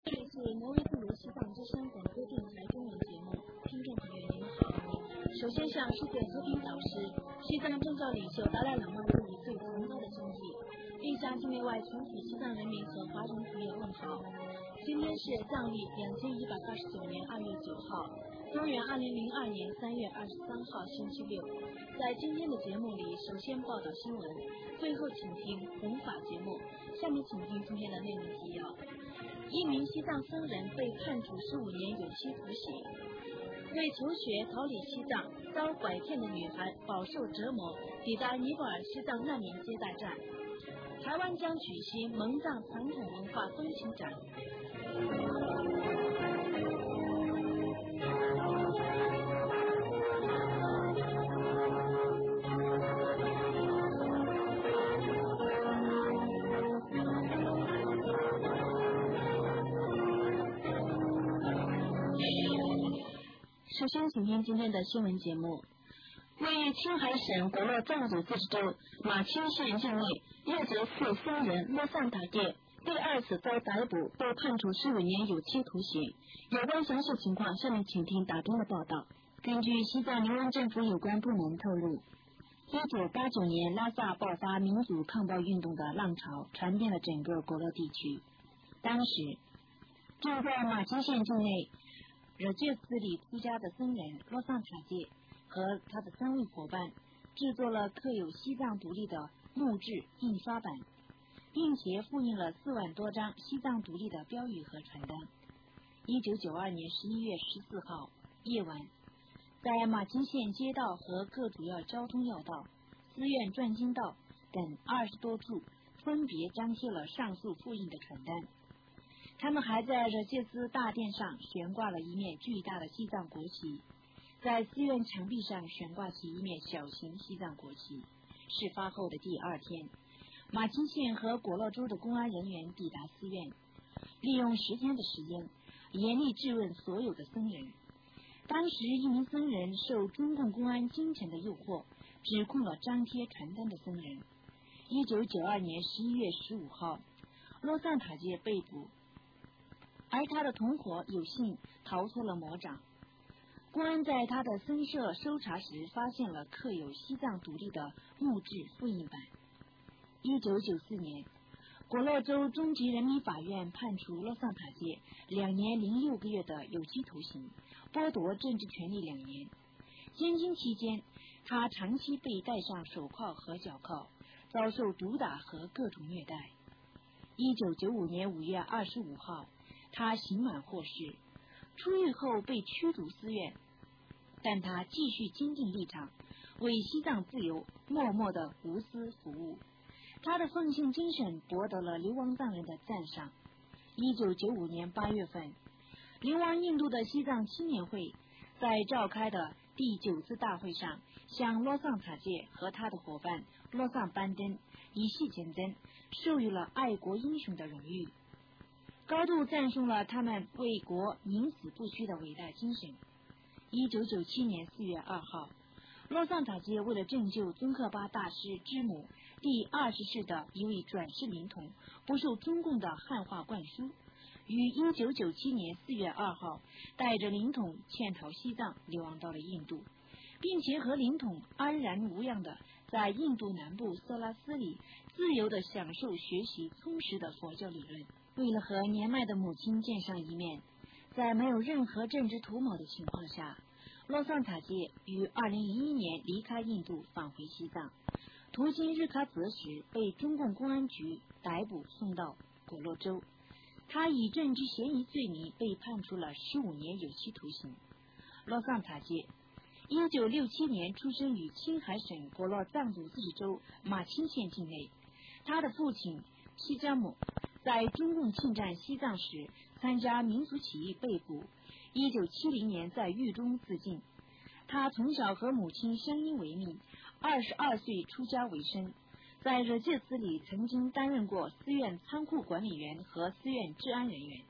这里是挪威自由西藏之声广播电台中文节目，听众朋友您好。首先向世界和平导师、西藏政教领袖达赖喇嘛致以最崇高的敬意，并向境内外全体西藏人民和华人朋友问好。今天是藏历2189年2月9号，公元2002年3月23号星期六。在今天的节目里，首先报道新闻，最后请听弘法节目。下面请听今天的内容提要：一名西藏僧人被判处15年有期徒刑。为求学逃离西藏，遭拐骗的女孩饱受折磨，抵达尼泊尔西藏难民接待站。台湾将举行蒙藏传统文化风情展。首先请听今天的新闻节目。位于青海省果洛藏族自治州马钦县境内604僧人洛桑塔叶第二次遭逮捕，被判处15年有期徒刑。有关详细情况，下面请听打东的报道。根据西藏联邦政府有关部门透露，1989年拉萨爆发民主抗暴运动的浪潮，传遍了整个果洛地区。当时正在马钦县境内惹戒寺里出家的僧人洛桑塔叶和他的3位伙伴制作了刻有西藏独立的木质印刷版，并且复印了4万多张西藏独立的标语和传单。1992年11月14号夜晚，在马钦县街道和各主要交通要道、寺院转经道等20多处分别张贴了上述复印的传单。他们还在惹戒寺大殿上悬挂了一面巨大的西藏国旗，在寺院墙壁上悬挂起一面小型西藏国旗。事发后的第二天，马钦县和果洛州的公安人员抵达寺院，利用10天的时间严厉质问所有的僧人。当时一名僧人受中共公安金钱的诱惑，指控了张贴传单的僧人。1992年11月15号，洛桑塔叶被捕，而他的同伙有幸逃脱了魔掌。公安在他的僧舍搜查时，发现了刻有西藏独立的木质复印版。1994年，果洛州中级人民法院判处洛桑塔叶2年0 6个月的有期徒刑，剥夺政治权利2年。监禁期间，他长期被戴上手铐和脚铐，遭受毒打和各种虐待。1995年5月25号，他刑满获释，出狱后被驱逐寺院，但他继续坚定立场，为西藏自由默默的无私服务。他的奉献精神博得了流亡藏人的赞赏。1995年8月份，流亡印度的西藏青年会在召开的第9次大会上，向洛桑塔叶和他的伙伴洛桑班登、以系简真授予了爱国英雄的荣誉，高度赞颂了他们为国宁死不屈的伟大精神。1997年4月2号，洛桑塔叶为了拯救宗喀巴大师之母第20世的一位转世灵童不受中共的汉化灌输，于1997年4月2号带着灵童潜逃西藏，流亡到了印度，并且和灵童安然无恙的在印度南部色拉斯里自由的享受学习充实的佛教理论。为了和年迈的母亲见上一面，在没有任何政治图谋的情况下，洛桑塔叶于2001年离开印度返回西藏，途经日喀则时被中共公安局逮捕，送到果洛州。他以政治嫌疑罪名被判处了15年有期徒刑。洛桑塔叶1967年出生于青海省果洛藏族自治州马钦县境内，他的父亲西扎姆在中共侵占西藏时参加民族起义被捕，1970年在狱中自尽。他从小和母亲相依为命，22岁出家为僧，在惹戒寺里曾经担任过寺院仓库管理员和寺院治安人员。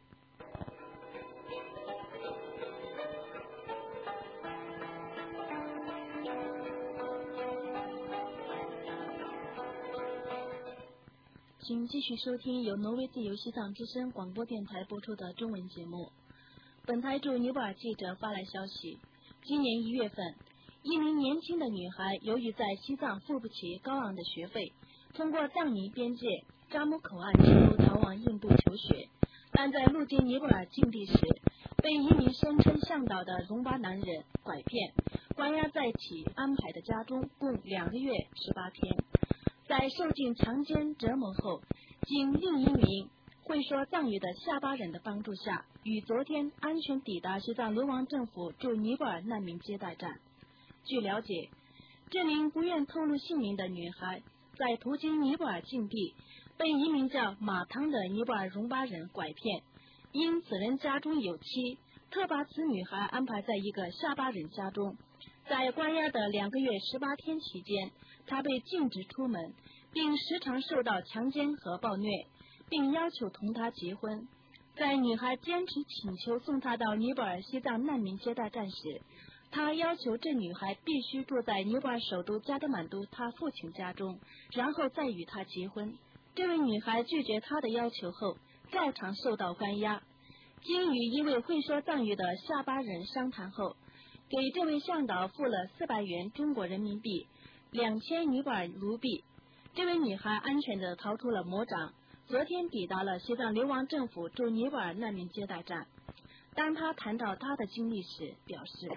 请继续收听由挪威自由西藏之声广播电台播出的中文节目。本台驻尼泊尔记者发来消息，今年1月份，一名年轻的女孩由于在西藏付不起高昂的学费，通过藏尼边界扎木口岸企图逃往印度求学，但在路经尼泊尔境地时，被一名声称向导的戎巴男人拐骗，关押在其安排的家中共2个月18天。在受尽强奸折磨后，经另一名会说藏语的下巴人的帮助下，于昨天安全抵达西藏流亡政府驻尼泊尔难民接待站。据了解，这名不愿透露姓名的女孩在途经尼泊尔境地，被一名叫马汤的尼泊尔戎巴人拐骗，因此人家中有妻，特把此女孩安排在一个下巴人家中。在关押的2个月18天期间，她被禁止出门，并时常受到强奸和暴虐，并要求同她结婚。在女孩坚持请求送她到尼泊尔西藏难民接待站时，他要求这女孩必须住在尼泊尔首都加德满都她父亲家中，然后再与他结婚。这位女孩拒绝他的要求后，照常受到关押。经与一位会说藏语的下巴人商谈后，给这位向导付了400元中国人民币，2000尼泊尔卢币。这位女孩安全地逃出了魔掌，昨天抵达了西藏流亡政府驻尼泊尔难民接待站。当她谈到她的经历时，表示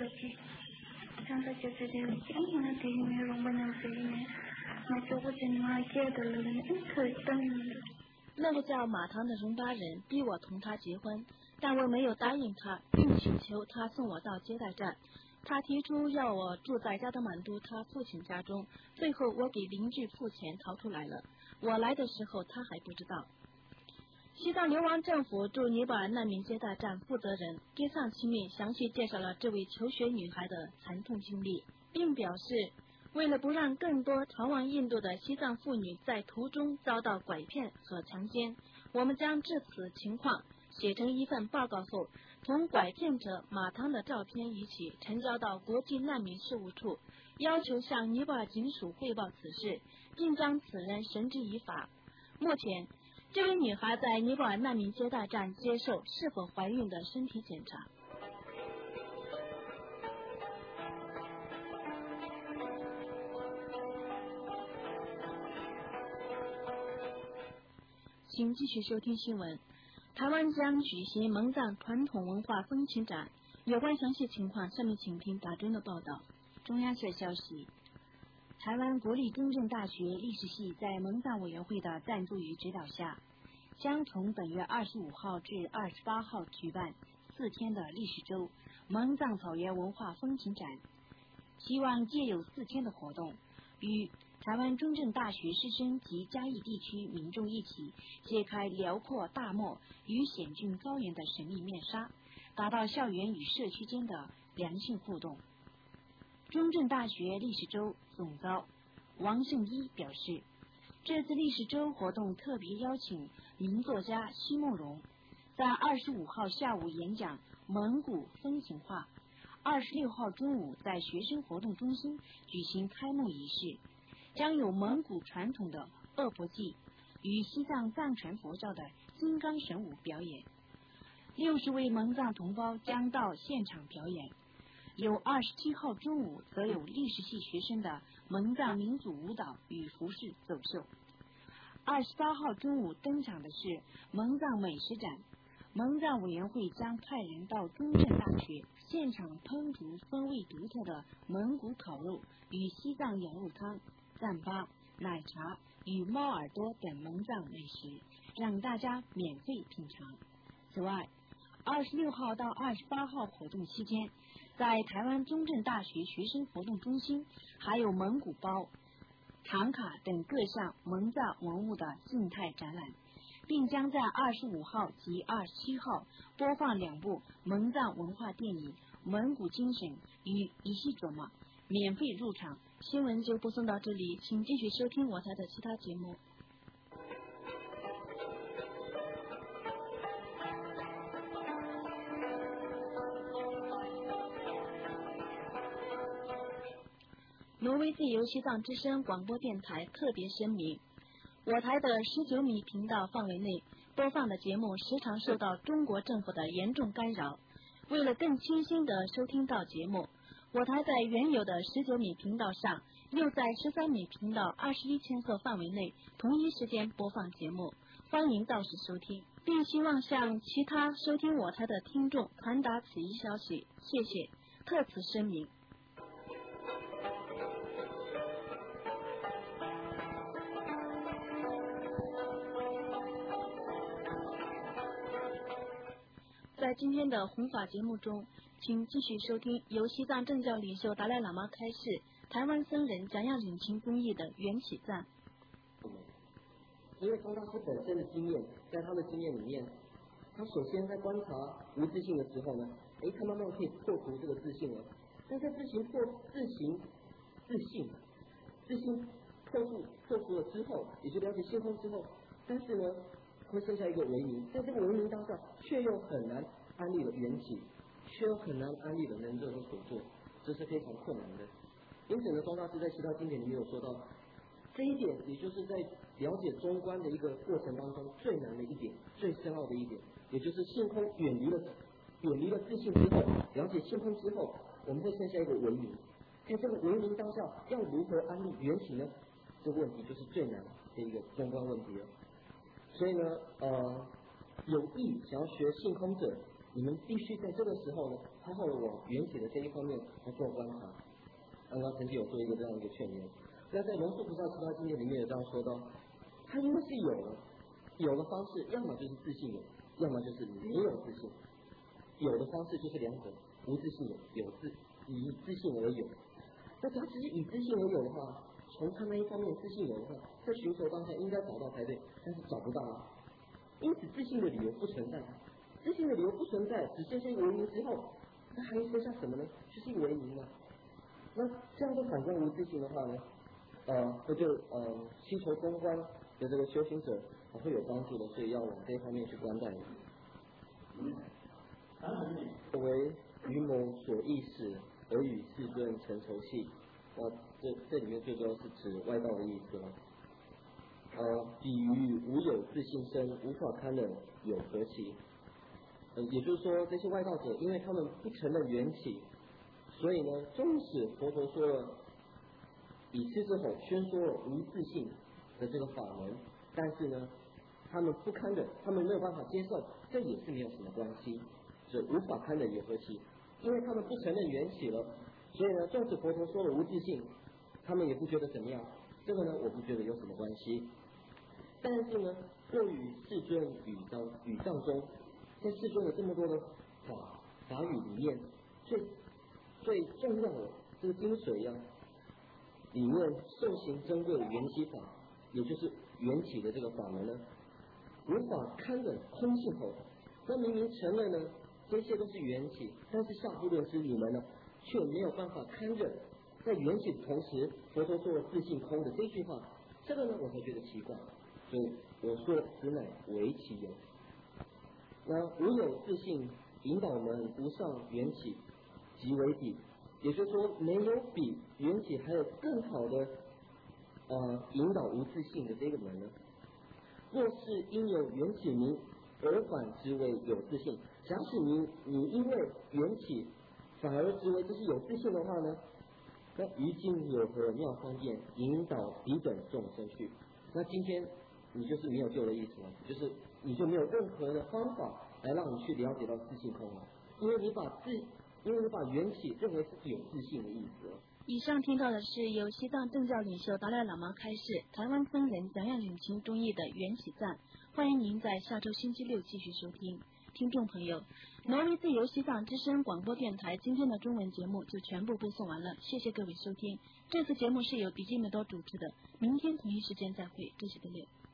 那个叫马唐的戎巴人逼我同他结婚，但我没有答应他，并请求他送我到接待站。他提出要我住在加德满都他父亲家中，最后我给邻居付钱逃出来了。我来的时候他还不知道。西藏流亡政府驻尼泊尔难民接待站负责人给桑奇密详细介绍了这位求学女孩的惨痛经历，并表示，为了不让更多逃往印度的西藏妇女在途中遭到拐骗和强奸，我们将这此情况写成一份报告后，同拐骗者马汤的照片一起呈交到国际难民事务处，要求向尼泊尔警署汇报此事，并将此人绳之以法。目前，这位女孩在尼泊尔难民接待站接受是否怀孕的身体检查。请继续收听新闻。台湾将举行蒙藏传统文化风情展，有关详细情况，下面请听打针的报道。 中央社消息，台湾国立中正大学历史系在蒙藏委员会的赞助与指导下，将从本月25号至28号举办4天的历史周蒙藏草原文化风情展，希望借有4天的活动，与台湾中正大学师生及嘉义地区民众一起揭开辽阔大漠与险峻高原的神秘面纱，达到校园与社区间的良性互动。中正大学历史周总召王胜一表示，这次历史周活动特别邀请名作家奚梦荣在25号下午演讲蒙古风情画，26号中午在学生活动中心举行开幕仪式，将有蒙古传统的恶婆祭与西藏藏传佛教的金刚神舞表演，60位蒙藏同胞将到现场表演。有27号中午则有历史系学生的蒙藏民族舞蹈与服饰走秀。28号中午登场的是蒙藏美食展，蒙藏委员会将派人到中正大学现场烹煮风味独特的蒙古烤肉与西藏羊肉汤、糌粑、奶茶与猫耳朵等蒙藏美食，让大家免费品尝。此外，26号到28号活动期间，在台湾中正大学学生活动中心还有蒙古包、唐卡等各项蒙藏文物的静态展览，并将在25号及27号播放2部蒙藏文化电影《蒙古精神》与《一系卓玛》，免费入场。 新闻就播送到这里，请继续收听我台的其他节目。挪威自由西藏之声广播电台特别声明： 我台的19米频道范围内播放的节目时常受到中国政府的严重干扰。为了更清晰地收听到节目，我台在原有的19米频道上，又在13米频道21千赫范围内同一时间播放节目，欢迎到时收听，并希望向其他收听我台的听众传达此一消息，谢谢，特此声明。在今天的弘法节目中，请继续收听由西藏政教领袖达赖喇嘛开示台湾僧人怎样领情公益的缘起赞。 因为宗大师本身的经验，在他的经验里面，他首先在观察无自性的时候呢，他慢慢可以破除这个自性了。但在自性破除了之后，也就了解性空之后，但是呢，会剩下一个为名，在这个为名当下，却又很难安立的缘起，却又很难安立的能热的所做，这是非常困难的。因此呢，宗大师在其他经典里面有说到，这一点也就是在了解中观的一个过程当中最难的一点，最深奥的一点，也就是性空远离了自性之后，了解性空之后，我们会剩下一个为名，在这个为名当下要如何安立缘起呢？这个问题就是最难的一个中观问题了。所以呢，有意想要学性空者，你们必须在这个时候呢，好好的往缘起的这一方面来做观察。刚刚曾经有做一个这样一个劝言，那在龙树菩萨其他经典里面也这样说到，他因为是有的方式，要么就是自性有，要么就是没有自性。有的方式就是两者，无自性有，以自性而有。那假如只是以自性而有的话，从他那一方面自性有的话，在寻求当下应该找到才对，但是找不到啊。因此自性的理由不存在，自性的理由不存在，只剩下一个为名之后，那还剩下什么呢？就是一个为名嘛。那这样就产生无自性的话呢，这就希求中观的这个修行者会有帮助的，所以要往这一方面去观待。作为于某所意使而与世尊成仇隙，这里面最主要是指外道的意思了。比喻无有自性身，无法堪忍，有何其？也就是说，这些外道者，因为他们不承认缘起，所以呢，纵使佛陀说了以狮子吼宣说了无自性的这个法门，但是呢，他们不堪忍，他们没有办法接受，这也是没有什么关系。所以无法堪忍有何其？因为他们不承认缘起了，所以呢，纵使佛陀说了无自性，他们也不觉得怎么样。这个呢，我不觉得有什么关系。但是呢，若与世尊语藏中，在世尊的这么多的法语里面，最重要的这个精髓里面受行珍贵的缘起法，也就是缘起的这个法门呢，无法堪忍空性后，那明明承认呢，这些都是缘起，但是下部论师你们呢，却没有办法堪忍，在缘起的同时，佛陀说了自性空的这句话，这个呢，我才觉得奇怪。所以我说此乃为其有。那无有自性引导门无上缘起即为彼，也就是说没有比缘起还有更好的引导无自性的这个门呢。若是因有缘起名而反之为有自性，假使你因为缘起反而之为这是有自性的话呢，那于今有何妙方便引导彼等众生去？那今天你就是没有救的意思了，就是你就没有任何的方法来让你去了解到自性空了，因为你把缘起认为是有自性的意思了。 以上听到的是由西藏政教领袖达赖喇嘛开示台湾僧人怎样领情中意的缘起赞，欢迎您在下周星期六继续收听。听众朋友，挪威自由西藏之声广播电台今天的中文节目就全部播送完了，谢谢各位收听。这次节目是由笔记本多主持的，明天同一时间再会，祝喜的六。